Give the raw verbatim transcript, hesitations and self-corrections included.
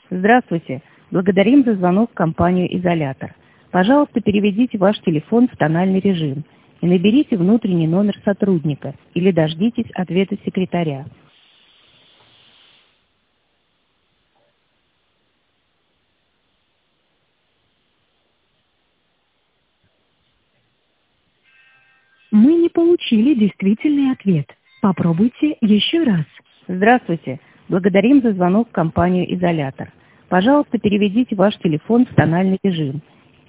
Здравствуйте. Благодарим за звонок в компанию «Изолятор». Пожалуйста, переведите ваш телефон в тональный режим и наберите внутренний номер сотрудника или дождитесь ответа секретаря. Мы не получили действительный ответ. Попробуйте еще раз. Здравствуйте. Благодарим за звонок в компанию «Изолятор». Пожалуйста, переведите ваш телефон в тональный режим